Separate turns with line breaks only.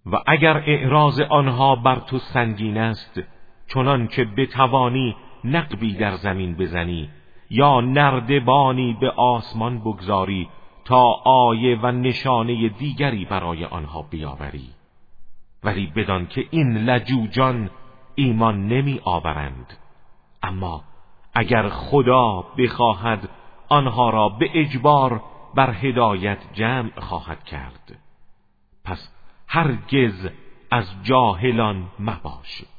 و اگر اعراض آنها بر تو سنگین است، چنان که بتوانی نقبی در زمین بزنی یا نردبانی به آسمان بگذاری تا آیه و نشانه دیگری برای آنها بیاوری، ولی بدان که این لجوجان ایمان نمی آورند. اما اگر خدا بخواهد آنها را به اجبار بر هدایت جمع خواهد کرد. پس هرگز از جاهلان مباش.